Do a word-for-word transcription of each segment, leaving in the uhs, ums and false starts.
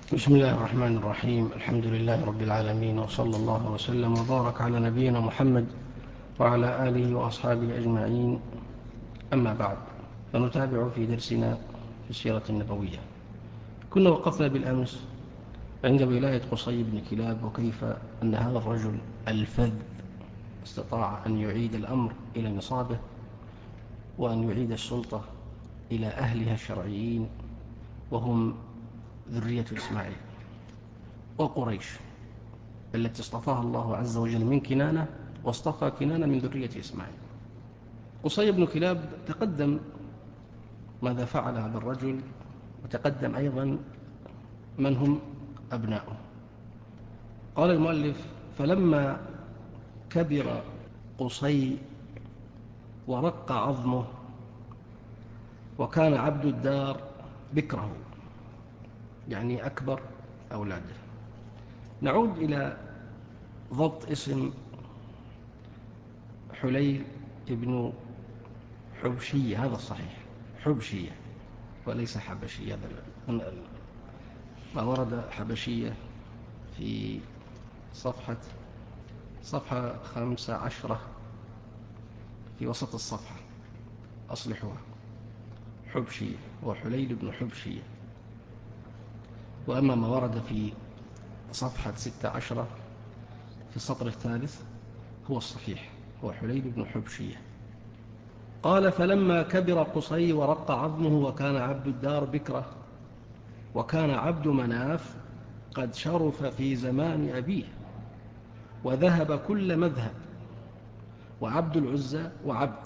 بسم الله الرحمن الرحيم. الحمد لله رب العالمين، وصلى الله وسلم وبارك على نبينا محمد وعلى آله وأصحابه أجمعين. أما بعد، فنتابع في درسنا في السيرة النبوية. كنا وقفنا بالأمس عند ولاية قصي بن كلاب، وكيف أن هذا الرجل الفذ استطاع أن يعيد الأمر إلى نصابه، وأن يعيد السلطة إلى أهلها الشرعيين، وهم ذرية إسماعيل وقريش التي اصطفاها الله عز وجل من كنانة، واصطفى كنانة من ذرية إسماعيل. قصي بن كلاب تقدم ماذا فعل هذا الرجل، وتقدم أيضا من هم أبناؤه. قال المؤلف: فلما كبر قصي ورق عظمه وكان عبد الدار بكره، يعني أكبر أولاده. نعود إلى ضبط اسم حليل ابن حبشية، هذا الصحيح، حبشية وليس حبشية. ما ورد حبشية في صفحة صفحة خمسة عشرة في وسط الصفحة، أصلحوها، حبشية وحليل بن حبشية. وأما ما ورد في صفحة ستة عشرة في السطر الثالث هو الصحيح، هو حليل بن حبشية. قال: فلما كبر قصي ورق عظمه وكان عبد الدار بكره، وكان عبد مناف قد شرف في زمان أبيه وذهب كل مذهب، وعبد العزى وعبد،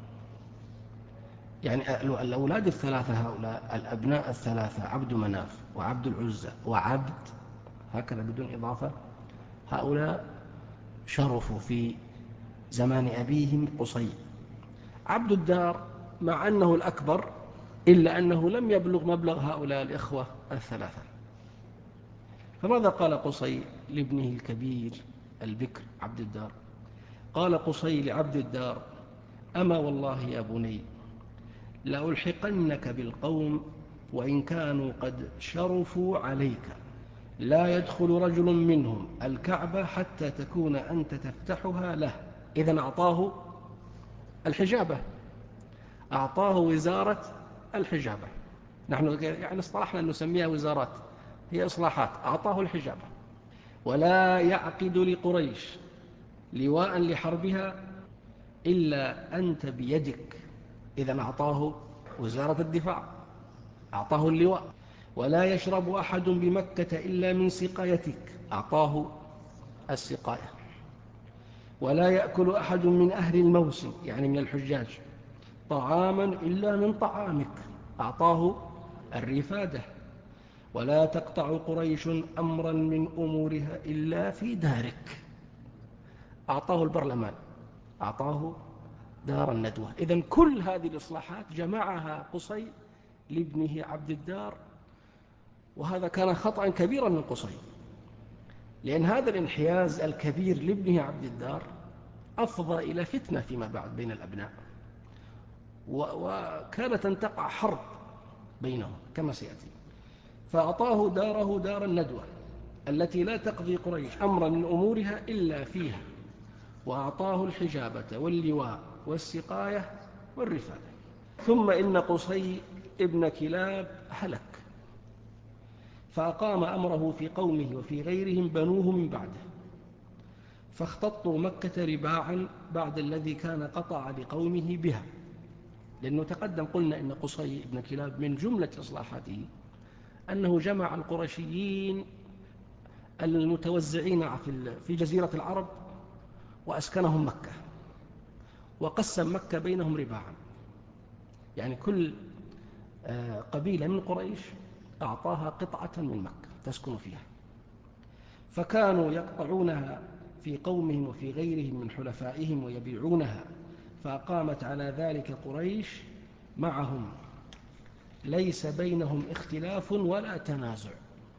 يعني الأولاد الثلاثة هؤلاء، الأبناء الثلاثة، عبد مناف وعبد العزى وعبد، هكذا بدون إضافة، هؤلاء شرفوا في زمان أبيهم قصي. عبد الدار مع أنه الأكبر، إلا أنه لم يبلغ مبلغ هؤلاء الإخوة الثلاثة. فماذا قال قصي لابنه الكبير البكر عبد الدار؟ قال قصي لعبد الدار: أما والله يا بني لألحقنك بالقوم وإن كانوا قد شرفوا عليك، لا يدخل رجل منهم الكعبة حتى تكون أنت تفتحها له. إذن أعطاه الحجابة، أعطاه وزارة الحجابة. نحن يعني اصطلحنا أن نسميها وزارات، هي إصلاحات. أعطاه الحجابة. ولا يعقد لقريش لواء لحربها إلا أنت بيدك. إذن أعطاه وزارة الدفاع، أعطاه اللواء. ولا يشرب أحد بمكة إلا من سقايتك، أعطاه السقاية. ولا يأكل أحد من أهل الموسم، يعني من الحجاج، طعاما إلا من طعامك، أعطاه الرفادة. ولا تقطع قريش أمرا من أمورها إلا في دارك، أعطاه البرلمان، أعطاه دار الندوة. إذن كل هذه الإصلاحات جمعها قصي لابنه عبد الدار، وهذا كان خطأ كبيرا من قصي، لأن هذا الانحياز الكبير لابنه عبد الدار أفضى إلى فتنة فيما بعد بين الأبناء، وكانت أن تقع حرب بينهم كما سيأتي. فأعطاه داره دار الندوة التي لا تقضي قريش أمرا من أمورها إلا فيها، وأعطاه الحجابة واللواء والسقاية والرفادة. ثم إن قصي ابن كلاب هلك، فأقام أمره في قومه وفي غيرهم بنوه من بعده، فاختطوا مكة رباعا بعد الذي كان قطع لقومه بها. لأنه تقدم قلنا إن قصي ابن كلاب من جملة إصلاحاته أنه جمع القرشيين المتوزعين في جزيرة العرب وأسكنهم مكة، وقسم مكة بينهم رباعا، يعني كل قبيلة من قريش أعطاها قطعة من مكة تسكن فيها، فكانوا يقطعونها في قومهم وفي غيرهم من حلفائهم ويبيعونها. فأقامت على ذلك قريش معهم، ليس بينهم اختلاف ولا تنازع.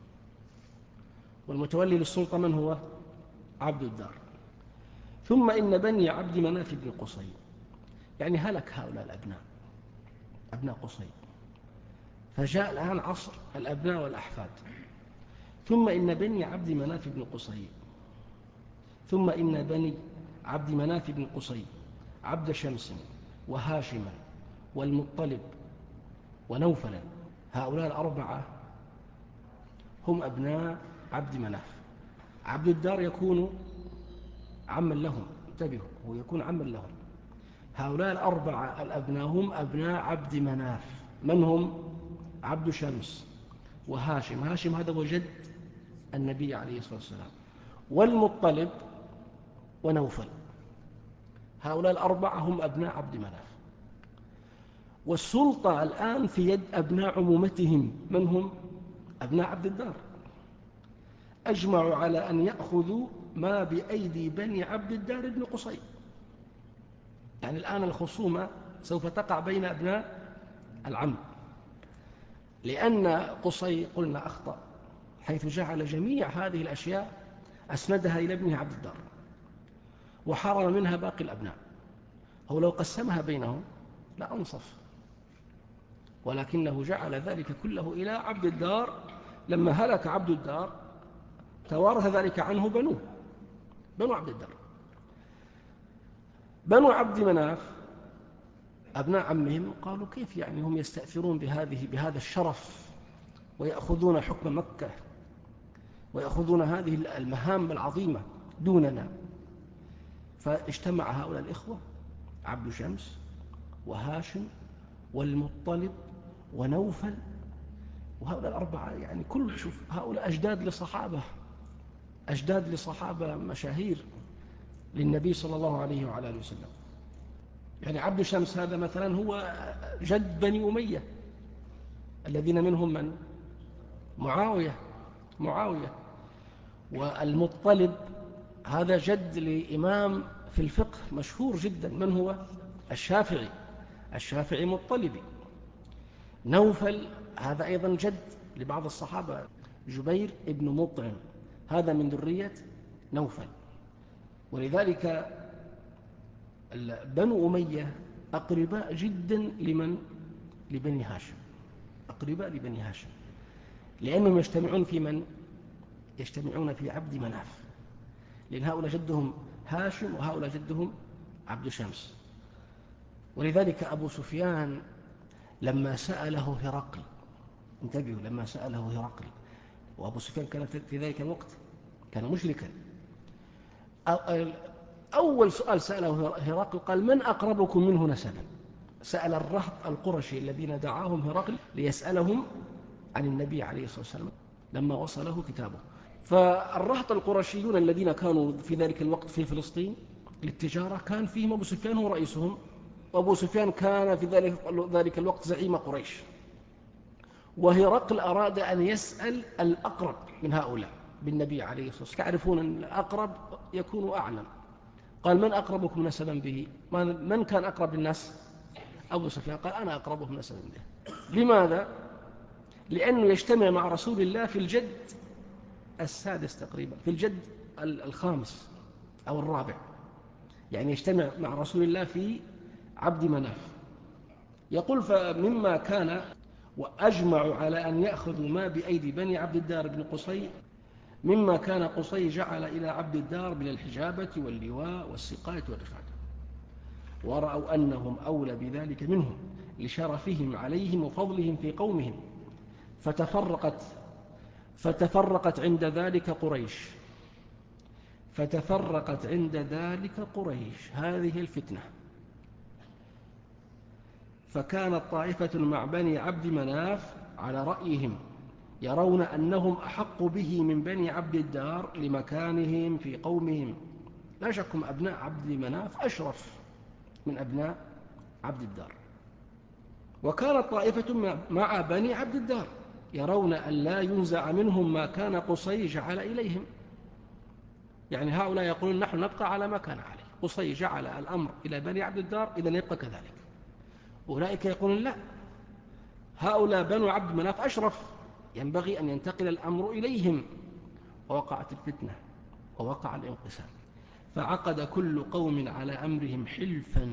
والمتولي للسلطة من هو؟ عبد الدار. ثم إن بني عبد مناف بن قصي، يعني هلك هؤلاء الأبناء، أبناء قصي، فجاء الآن عصر الأبناء والأحفاد. ثم إن بني عبد مناف بن قصي ثم إن بني عبد مناف بن قصي عبد شمس وهاشما والمطلب ونوفلا، هؤلاء الأربعة هم أبناء عبد مناف. عبد الدار يكون عما لهم، انتبهوا، هو يكون عما لهم. هؤلاء الأربعة الأبناء هم أبناء عبد مناف. من هم؟ عبد شمس وهاشم، هاشم هذا هو جد النبي عليه الصلاة والسلام، والمطلب ونوفل. هؤلاء الأربعة هم أبناء عبد مناف. والسلطة الآن في يد أبناء عمومتهم، من هم؟ أبناء عبد الدار. أجمعوا على أن يأخذوا ما بأيدي بني عبد الدار بن قصي. يعني الآن الخصومة سوف تقع بين أبناء العم، لأن قصي قلنا أخطأ حيث جعل جميع هذه الأشياء أسندها إلى ابنه عبد الدار وحرم منها باقي الأبناء. هو لو قسمها بينهم لا أنصف، ولكنه جعل ذلك كله إلى عبد الدار. لما هلك عبد الدار توارث ذلك عنه بنوه، بنو عبد الدار. بنو عبد مناف أبناء عمهم قالوا كيف يعني هم يستأثرون بهذه بهذا الشرف ويأخذون حكم مكة ويأخذون هذه المهام العظيمة دوننا؟ فاجتمع هؤلاء الإخوة عبد شمس وهاشم والمطلب ونوفل، وهؤلاء الأربعة يعني كل شوف هؤلاء أجداد لصحابة، أجداد لصحابة مشاهير للنبي صلى الله عليه وعلى آله وسلم. يعني عبد شمس هذا مثلا هو جد بني أمية الذين منهم من؟ معاوية معاوية والمطلب هذا جد لإمام في الفقه مشهور جدا، من هو؟ الشافعي، الشافعي مطلبي. نوفل هذا أيضا جد لبعض الصحابة، جبير ابن مطعم هذا من ذرية نوفل. ولذلك بنو أمية أقرباء جدا لمن؟ لبني هاشم، أقرباء لبني هاشم، لأنهم يجتمعون في من؟ يجتمعون في عبد مناف، لأن هؤلاء جدهم هاشم وهؤلاء جدهم عبد شمس. ولذلك أبو سفيان لما سأله هرقل، انتبهوا، لما سأله هرقل، وأبو سفيان كان في ذلك الوقت كان مشركا، أول سؤال سأله هرقل قال من أقربكم منه نسبا؟ سأل الرهط القرشي الذين دعاهم هرقل ليسألهم عن النبي عليه الصلاة والسلام لما وصله كتابه. فالرهط القرشيون الذين كانوا في ذلك الوقت في فلسطين للتجارة كان فيهم أبو سفيان هو رئيسهم، وأبو سفيان كان في ذلك الوقت زعيم قريش. وهرقل أراد أن يسأل الأقرب من هؤلاء بالنبي عليه الصلاة والسلام، تعرفون أن الأقرب يكون أعلم. قال من أقربكم نسبا به؟ من كان أقرب الناس؟ أبو سفيان. قال أنا أقربهم نسبا به. لماذا؟ لأنه يجتمع مع رسول الله في الجد السادس تقريبا، في الجد الخامس أو الرابع، يعني يجتمع مع رسول الله في عبد مناف. يقول فمما كان وأجمعوا على أن يأخذوا ما بأيدي بني عبد الدار بن قصي، مما كان قصي جعل إلى عبد الدار من الحجابة واللواء والسقاية والرفعة، ورأوا أنهم أولى بذلك منهم لشرفهم عليهم وفضلهم في قومهم. فتفرقت فتفرقت عند ذلك قريش فتفرقت عند ذلك قريش هذه الفتنة. فكانت طائفة مع بني عبد مناف على رأيهم يرون أنهم أحق به من بني عبد الدار لمكانهم في قومهم. لا شكهم أبناء عبد مناف أشرف من أبناء عبد الدار. وكانت طائفة مع بني عبد الدار يرون أن لا ينزع منهم ما كان قصي جعل إليهم، يعني هؤلاء يقولون نحن نبقى على ما كان عليه، قصي جعل الأمر إلى بني عبد الدار إذن يبقى كذلك. أولئك يقولون لا، هؤلاء بنو عبد مناف أشرف، ينبغي أن ينتقل الأمر إليهم. ووقعت الفتنة ووقع الانقسام، فعقد كل قوم على أمرهم حلفا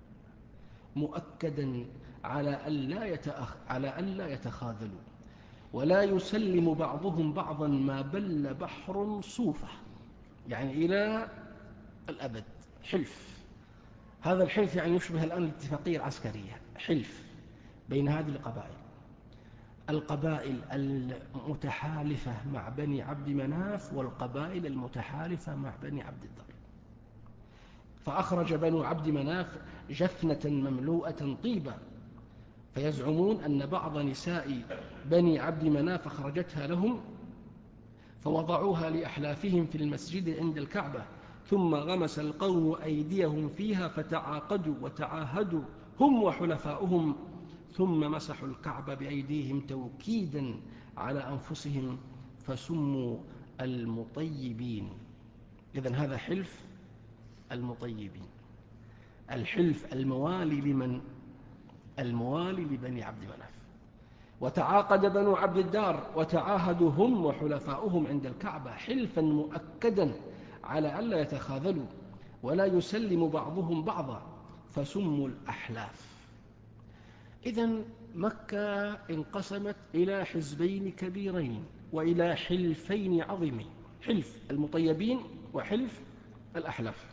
مؤكدا على ألا يتأخ... على ألا يتخاذلوا، ولا يسلم بعضهم بعضا ما بل بحر صوفة، يعني إلى الأبد حلف. هذا الحلف يعني يشبه الآن الاتفاقية العسكرية، حلف بين هذه القبائل القبائل المتحالفة مع بني عبد مناف والقبائل المتحالفة مع بني عبد الدار. فأخرج بنو عبد مناف جفنة مملوءة طيبا، فيزعمون أن بعض نساء بني عبد مناف أخرجتها لهم فوضعوها لأحلافهم في المسجد عند الكعبة، ثم غمس القوم أيديهم فيها فتعاقدوا وتعاهدوا هم وحلفاؤهم، ثم مسحوا الكعبة بأيديهم توكيدا على أنفسهم فسموا المطيبين. إذن هذا حلف المطيبين، الحلف الموالي لمن؟ الموالي لبني عبد مناف. وتعاقد بنو عبد الدار وتعاهدوا هم وحلفاؤهم عند الكعبة حلفا مؤكدا على ألا يتخاذلوا ولا يسلم بعضهم بعضا فسموا الأحلاف. إذن مكة انقسمت إلى حزبين كبيرين وإلى حلفين عظيمين، حلف المطيبين وحلف الأحلاف.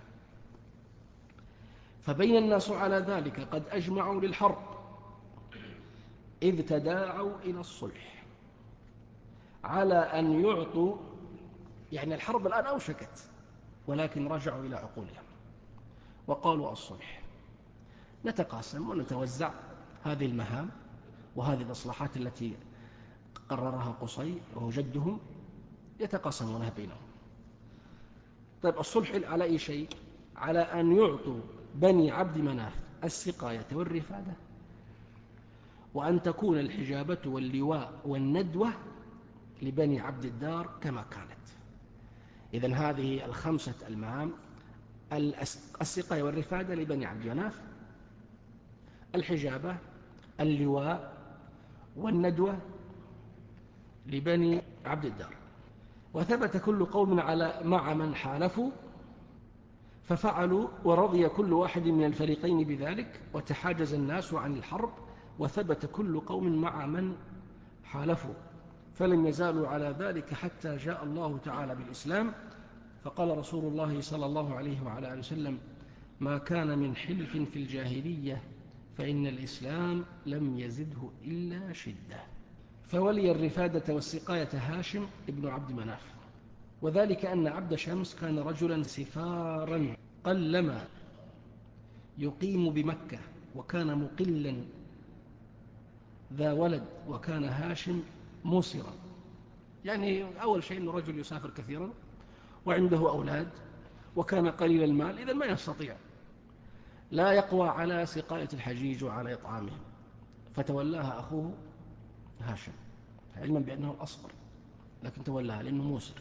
فبين الناس على ذلك قد أجمعوا للحرب إذ تداعوا إلى الصلح على أن يعطوا، يعني الحرب الآن أوشكت، ولكن رجعوا إلى عقولهم وقالوا الصلح، نتقاسم ونتوزع هذه المهام وهذه الإصلاحات التي قررها قصي وهو جدهم، يتقاسمونها بينهم. طيب الصلح على أي شيء؟ على أن يعطوا بني عبد مناف السقاية والرفادة، وأن تكون الحجابة واللواء والندوة لبني عبد الدار كما كانت. إذن هذه الخمسة المهام: السقاية والرفادة لبني عبد مناف، الحجابة، اللواء، والندوة لبني عبد الدار. وثبت كل قوم على مع من حالفوا ففعلوا، ورضي كل واحد من الفريقين بذلك، وتحاجز الناس عن الحرب، وثبت كل قوم مع من حالفوا، فلم يزالوا على ذلك حتى جاء الله تعالى بالإسلام. فقال رسول الله صلى الله عليه وعلى آله وسلم: ما كان من حلف في الجاهلية فإن الإسلام لم يزده إلا شدة. فولي الرفادة والسقاية هاشم ابن عبد مناف، وذلك أن عبد شمس كان رجلا سفارا قلما يقيم بمكة، وكان مقلا ذا ولد، وكان هاشم موسرا. يعني أول شيء أنه رجل يسافر كثيرا وعنده أولاد وكان قليل المال، إذن ما يستطيع، لا يقوى على سقاية الحجيج وعلى إطعامهم، فتولاها أخوه هاشم علما بأنه الأصغر، لكن تولاها لأنه موسر.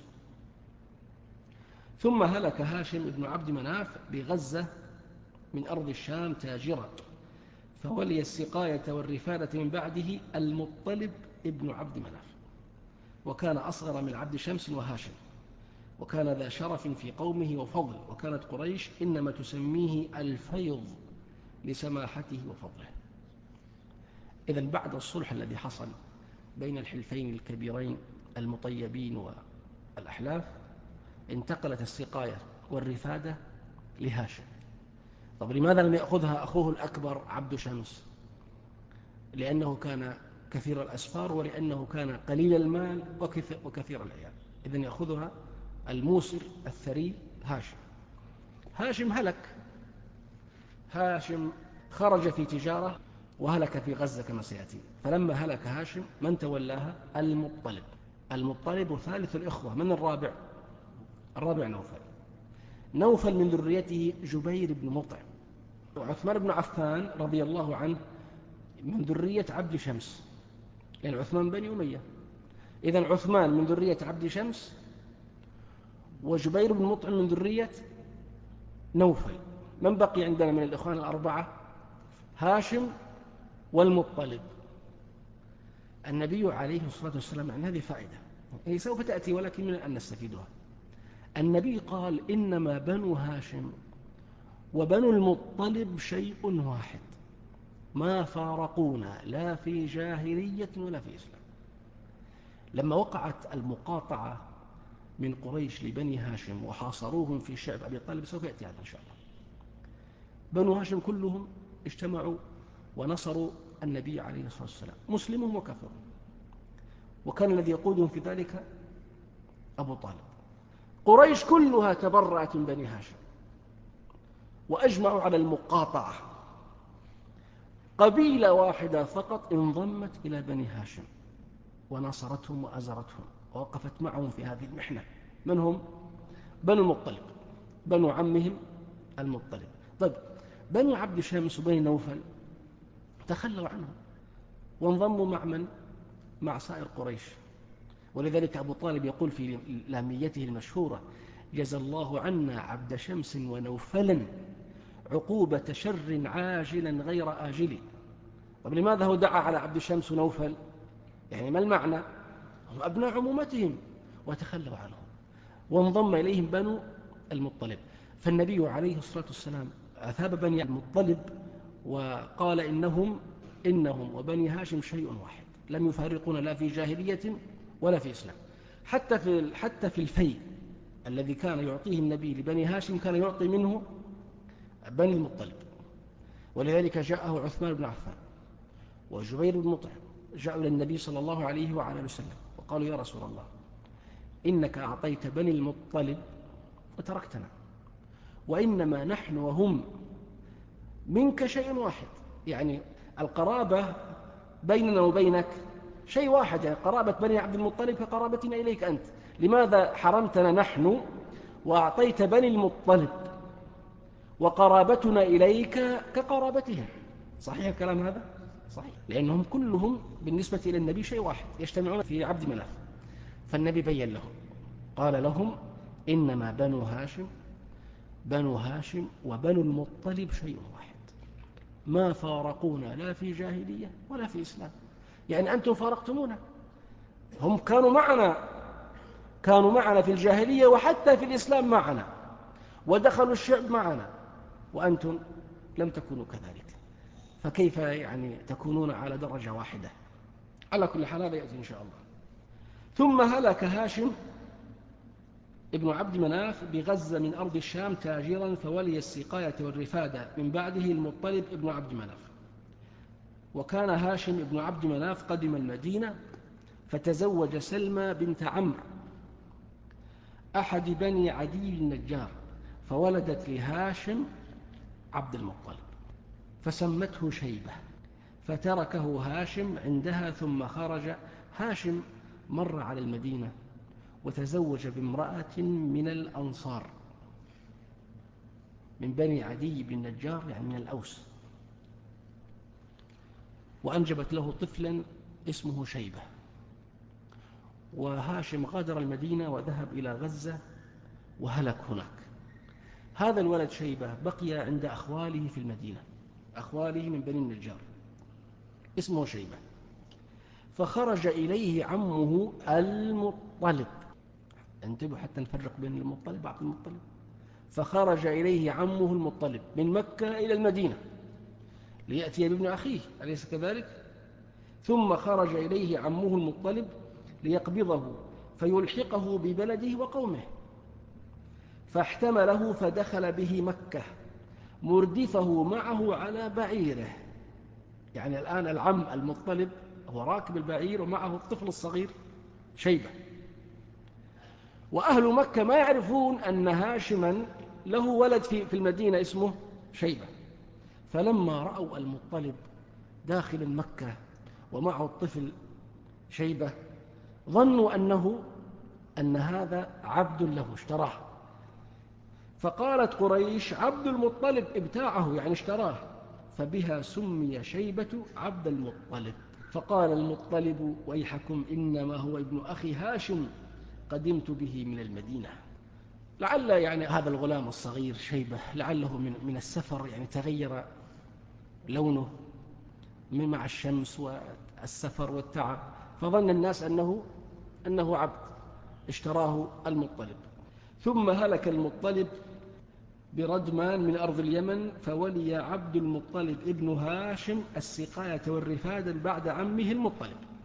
ثم هلك هاشم ابن عبد مناف بغزة من أرض الشام تاجرا، فولي السقاية والرفادة من بعده المطلب ابن عبد مناف، وكان أصغر من عبد شمس وهاشم، وكان ذا شرف في قومه وفضل، وكانت قريش إنما تسميه الفيض لسماحته وفضله. إذن بعد الصلح الذي حصل بين الحلفين الكبيرين المطيبين والأحلاف، انتقلت السقاية والرفادة لهاشم. طب لماذا لم يأخذها أخوه الأكبر عبد شمس؟ لأنه كان كثير الأسفار، ولأنه كان قليل المال وكثير العيال. إذن يأخذها الموسر الثري هاشم. هاشم هلك، هاشم خرج في تجارة وهلك في غزة كما سيأتي. فلما هلك هاشم من تولاها؟ المطلب. المطلب ثالث الإخوة. من الرابع؟ الرابع نوفل. نوفل من ذريته جبير بن مطعم. وعثمان بن عفان رضي الله عنه من ذرية عبد شمس، لأن يعني عثمان بني أمية. إذن عثمان من ذرية عبد شمس، وجبير بن مطعم من ذرية نوفل. من بقي عندنا من الإخوان الأربعة؟ هاشم والمطلب. النبي عليه الصلاة والسلام، عن هذه فائدة هي سوف تأتي ولكن من أن نستفيدها. النبي قال: إنما بنو هاشم وبنو المطلب شيء واحد، ما فارقونا لا في جاهلية ولا في إسلام. لما وقعت المقاطعة من قريش لبني هاشم وحاصروهم في شعب أبي طالب، سوف يأتي هذا إن شاء الله. بنو هاشم كلهم اجتمعوا ونصروا النبي عليه الصلاة والسلام، مسلمهم وكفرهم، وكان الذي يقودهم في ذلك أبو طالب. قريش كلها تبرأت من بني هاشم وأجمعوا على المقاطعة. قبيلة واحدة فقط انضمت إلى بني هاشم ونصرتهم وأزرتهم ووقفت معهم في هذه المحنة. من هم؟ بنو المطلب، بنو عمهم المطلب. طيب، بنو عبد شمس وبني نوفل تخلوا عنهم وانضموا مع من؟ مع سائر قريش. ولذلك أبو طالب يقول في لاميته المشهورة: جزى الله عنا عبد شمس ونوفلا عقوبة شر عاجلا غير آجل. طب لماذا هو دعا على عبد شمس ونوفل؟ يعني ما المعنى؟ هم أبناء عمومتهم وتخلوا عنهم، وانضم إليهم بنو المطلب. فالنبي عليه الصلاة والسلام أثاب بني المطلب وقال إنهم إنهم وبني هاشم شيء واحد، لم يفارقون لا في جاهلية ولا في إسلام. حتى في حتى في الفيء الذي كان يعطيه النبي لبني هاشم كان يعطي منه بني المطلب. ولذلك جاءه عثمان بن عفان وجبير بن مطعم، جاءوا إلى النبي صلى الله عليه وعلى وسلم وقالوا: يا رسول الله، إنك أعطيت بني المطلب وتركتنا، وإنما نحن وهم منك شيء واحد، يعني القرابة بيننا وبينك شيء واحد، يعني قرابة بني عبد المطلب كقرابتنا إليك أنت، لماذا حرمتنا نحن وأعطيت بني المطلب وقرابتنا إليك كقرابتهم؟ صحيح الكلام هذا؟ صحيح، لأنهم كلهم بالنسبة إلى النبي شيء واحد، يجتمعون في عبد مناف. فالنبي بين لهم، قال لهم: إنما بنو هاشم بنو هاشم وبنو المطلب شيء واحد، ما فارقونا لا في جاهلية ولا في إسلام. يعني أنتم فارقتمونا، هم كانوا معنا كانوا معنا في الجاهلية وحتى في الإسلام معنا، ودخلوا الشعب معنا، وأنتم لم تكونوا كذلك، فكيف يعني تكونون على درجة واحدة؟ على كل حال هذا يأتي إن شاء الله. ثم هلك هاشم ابن عبد مناف بغزة من أرض الشام تاجرا، فولي السقاية والرفادة من بعده المطلب ابن عبد مناف. وكان هاشم ابن عبد مناف قدم المدينة فتزوج سلمى بنت عمرو أحد بني عدي النجار، فولدت لهاشم عبد المطلب، فسمته شيبة، فتركه هاشم عندها ثم خرج. هاشم مر على المدينة وتزوج بامرأة من الأنصار من بني عدي بن النجار، يعني من الأوس، وأنجبت له طفلا اسمه شيبة. وهاشم غادر المدينة وذهب إلى غزة وهلك هناك. هذا الولد شيبة بقي عند أخواله في المدينة، أخواله من بني النجار، اسمه شيبة. فخرج إليه عمه المطلب، انتبهوا حتى نفرق بين المطلب وعبد المطلب. فخرج إليه عمه المطلب من مكة إلى المدينة ليأتي بابن أخيه، أليس كذلك؟ ثم خرج إليه عمه المطلب ليقبضه فيلحقه ببلده وقومه، فاحتمله فدخل به مكة مردفه معه على بعيره. يعني الآن العم المطلب هو راكب البعير ومعه الطفل الصغير شيبة، وأهل مكة ما يعرفون أن هاشما له ولد في المدينة اسمه شيبة. فلما رأوا المطلب داخل مكة ومعه الطفل شيبة ظنوا أنه أن هذا عبد له اشتراه، فقالت قريش: عبد المطلب ابتاعه، يعني اشتراه، فبها سمي شيبة عبد المطلب. فقال المطلب: ويحكم، إنما هو ابن أخي هاشم قدمت به من المدينة. لعل يعني هذا الغلام الصغير شيبة لعله من من السفر، يعني تغير لونه من مع الشمس والسفر والتعب، فظن الناس أنه أنه عبد اشتراه المطلب. ثم هلك المطلب بردمان من أرض اليمن، فولي عبد المطلب ابن هاشم السقاية والرفادة بعد عمه المطلب.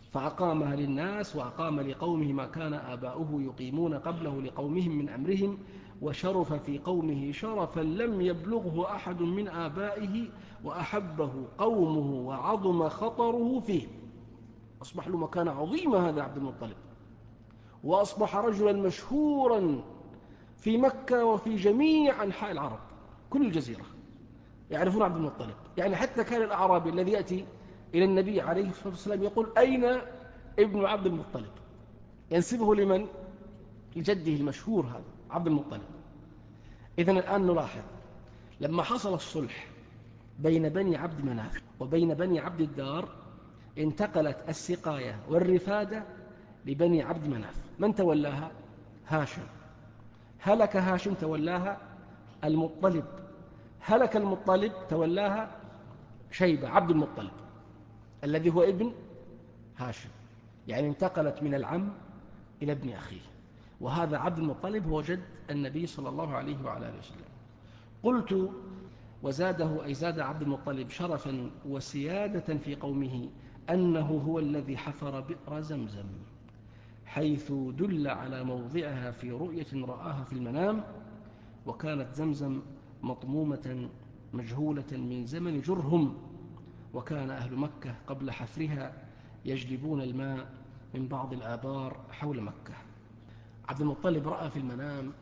فأقامها للناس وأقام لقومه ما كان آباؤه يقيمون قبله لقومهم من أمرهم، وشرف في قومه شرفا لم يبلغه أحد من آبائه، وأحبه قومه وعظم خطره فيه. أصبح له مكانة عظيمة هذا عبد المطلب، وأصبح رجلا مشهورا في مكة وفي جميع أنحاء العرب، كل الجزيرة يعرفون عبد المطلب. يعني حتى كان الأعرابي الذي يأتي إلى النبي عليه الصلاة والسلام يقول: أين ابن عبد المطلب؟ ينسبه لمن؟ لجده المشهور هذا عبد المطلب. إذن الآن نلاحظ لما حصل الصلح بين بني عبد مناف وبين بني عبد الدار، انتقلت السقاية والرفادة لبني عبد مناف. من تولاها؟ هاشم. هلك هاشم تولاها المطلب، هلك المطلب تولاها شيبة عبد المطلب الذي هو ابن هاشم. يعني انتقلت من العم إلى ابن أخيه، وهذا عبد المطلب هو جد النبي صلى الله عليه وعلى آله وسلم. قلت: وزاده أي زاد عبد المطلب شرفا وسيادة في قومه أنه هو الذي حفر بئر زمزم، حيث دل على موضعها في رؤية رآها في المنام، وكانت زمزم مطمومة مجهولة من زمن جرهم، وكان أهل مكة قبل حفرها يجلبون الماء من بعض الآبار حول مكة. عبد المطلب رأى في المنام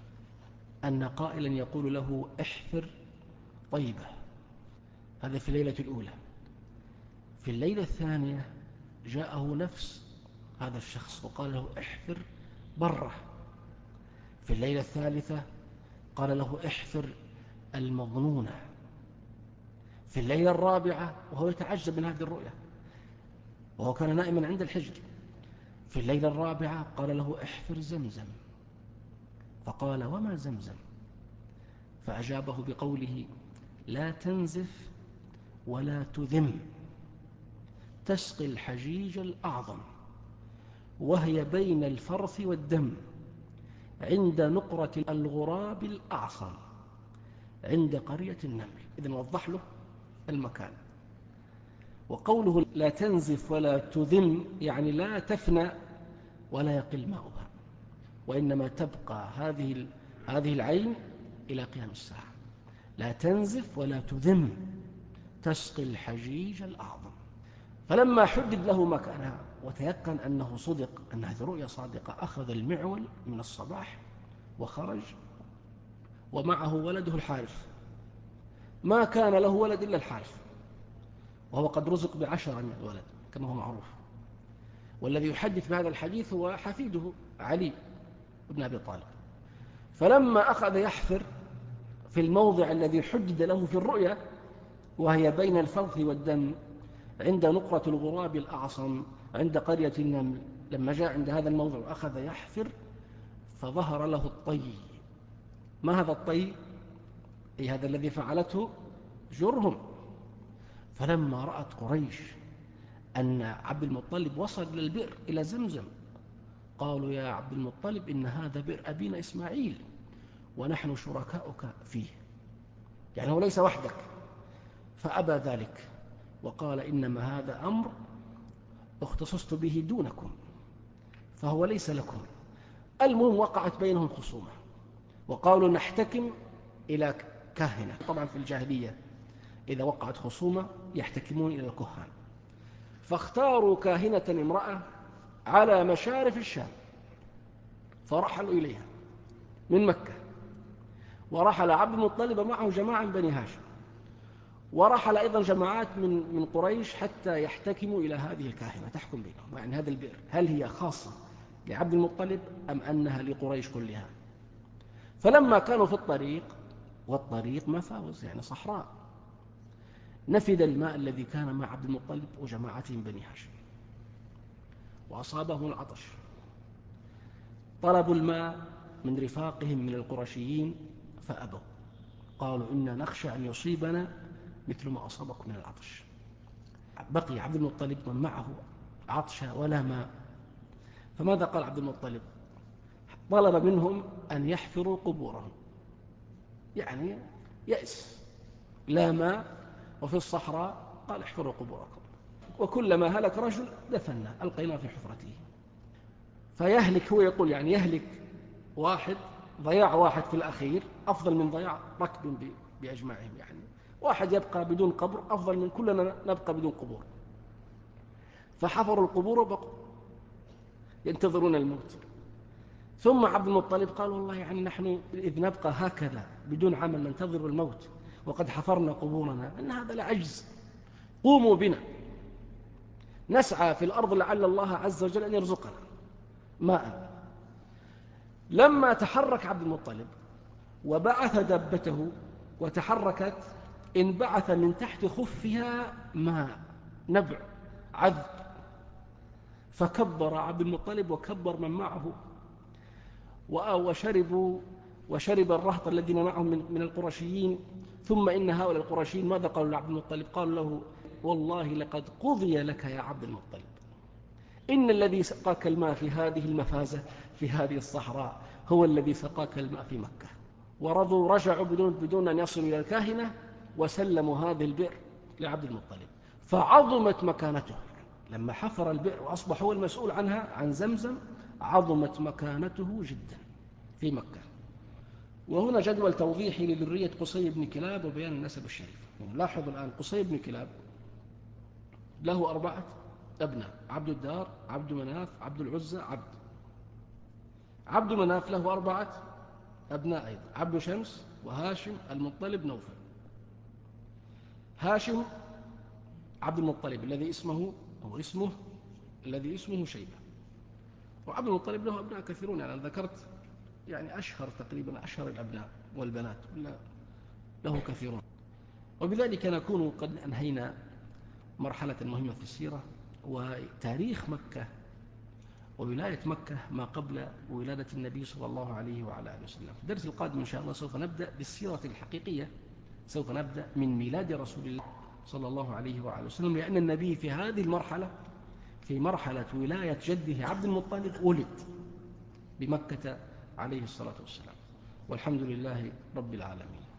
أن قائلا يقول له: احفر طيبة. هذا في الليلة الأولى. في الليلة الثانية جاءه نفس هذا الشخص وقال له: احفر بره. في الليلة الثالثة قال له: احفر المظنونة. في الليلة الرابعة وهو يتعجب من هذه الرؤيا وهو كان نائما عند الحجر، في الليلة الرابعة قال له: احفر زمزم. فقال: وما زمزم؟ فأجابه بقوله: لا تنزف ولا تذم، تسقي الحجيج الأعظم، وهي بين الفرث والدم، عند نقرة الغراب الأعصم، عند قرية النمل. إذن وضح له المكان. وقوله لا تنزف ولا تذم يعني لا تفنى ولا يقل ماؤها، وإنما تبقى هذه هذه العين إلى قيام الساعة. لا تنزف ولا تذم، تسقي الحجيج الأعظم. فلما حدد له مكانها وتيقن أنه صدق، أن هذه رؤيا صادقة، أخذ المعول من الصباح وخرج، ومعه ولده الحارث. ما كان له ولد إلا الحارث، وهو قد رزق بعشرة من الولد كما هو معروف. والذي يحدث بهذا الحديث هو حفيده علي بن أبي طالب. فلما أخذ يحفر في الموضع الذي حدد له في الرؤيا، وهي بين الفرث والدم، عند نقرة الغراب الأعصم، عند قرية النمل، لما جاء عند هذا الموضع وأخذ يحفر فظهر له الطي. ما هذا الطي؟ أي هذا الذي فعلته جرهم. فلما رأت قريش أن عبد المطلب وصل إلى البئر إلى زمزم، قالوا: يا عبد المطلب إن هذا بئر أبينا إسماعيل ونحن شركاؤك فيه، يعني هو ليس وحدك. فأبى ذلك وقال: إنما هذا أمر اختصصت به دونكم، فهو ليس لكم. المهم وقعت بينهم خصومة، وقالوا نحتكم إلى كاهنة. طبعا في الجاهلية إذا وقعت خصومة يحتكمون إلى الكهان، فاختاروا كاهنة امرأة على مشارف الشام، فرحلوا إليها من مكة. ورحل عبد المطلب معه جماعة من بني هاشم، ورحل أيضا جماعات من من قريش حتى يحتكموا إلى هذه الكاهنة تحكم بينهم. يعني هذا البئر هل هي خاصة لعبد المطلب أم أنها لقريش كلها؟ فلما كانوا في الطريق، والطريق مفاوز يعني صحراء، نفد الماء الذي كان مع عبد المطلب وجماعته من بني هاشم وأصابهم العطش. طلبوا الماء من رفاقهم من القرشيين فأبوا، قالوا: إنا نخشى أن يصيبنا مثل ما أصابكم من العطش. بقي عبد المطلب من معه عطش ولا ماء. فماذا قال عبد المطلب؟ طلب منهم أن يحفروا قبورهم، يعني يأس، لا ماء وفي الصحراء، قال: احفروا قبوركم. وكلما هلك رجل دفناه ألقيناه في حفرته. فيهلك، هو يقول يعني يهلك واحد، ضياع واحد في الأخير أفضل من ضياع ركب بأجمعهم. يعني واحد يبقى بدون قبر أفضل من كلنا نبقى بدون قبور. فحفروا القبور وبقوا ينتظرون الموت. ثم عبد المطلب قال والله يعني نحن إذ نبقى هكذا بدون عمل ننتظر الموت وقد حفرنا قبورنا أن هذا لعجز، قوموا بنا نسعى في الأرض لعل الله عز وجل أن يرزقنا ماء. لما تحرك عبد المطلب وبعث دبته وتحركت، انبعث من تحت خفها ماء نبع عذب، فكبر عبد المطلب وكبر من معه وشربوا وشرب الرهط الذين معهم من القرشيين. ثم إن هؤلاء القرشيين ماذا قالوا لعبد المطلب؟ قالوا له والله لقد قضي لك يا عبد المطلب، إن الذي سقاك الماء في هذه المفازة في هذه الصحراء هو الذي سقاك الماء في مكة. ورضوا، رجعوا بدون, بدون أن يصلوا إلى الكاهنة وسلموا هذه البئر لعبد المطلب. فعظمت مكانته لما حفر البئر وأصبح هو المسؤول عنها عن زمزم، عظمت مكانته جدا في مكة. وهنا جدول توضيحي لذرية قصي بن كلاب وبيان النسب الشريف. يعني لاحظوا الآن قصي بن كلاب له أربعة أبناء: عبد الدار، عبد مناف، عبد العزى، عبد عبد مناف له أربعة أبناء أيضا: عبد شمس وهاشم المطلب نوفل. هاشم عبد المطلب الذي اسمه هو اسمه الذي اسمه شيبة. وعبد المطلب له أبناء كثيرون، يعني أنا ذكرت يعني أشهر تقريبا أشهر الأبناء والبنات له كثيرون. وبذلك نكون قد أنهينا مرحلة مهمة في السيرة وتاريخ مكة وولاية مكة ما قبل ولادة النبي صلى الله عليه وعلى آله وسلم. في الدرس القادم إن شاء الله سوف نبدأ بالسيرة الحقيقية، سوف نبدأ من ميلاد رسول الله صلى الله عليه وعلى وسلم، لأن النبي في هذه المرحلة في مرحلة ولاية جده عبد المطلب ولد بمكة عليه الصلاة والسلام. والحمد لله رب العالمين.